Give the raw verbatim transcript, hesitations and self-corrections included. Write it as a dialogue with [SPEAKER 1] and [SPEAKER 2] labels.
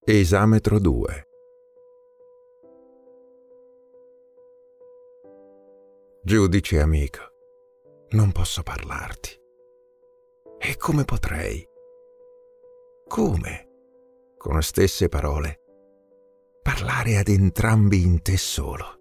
[SPEAKER 1] Esametro due. Giudice amico, non posso parlarti. E come potrei? Come, con le stesse parole, parlare ad entrambi in te solo?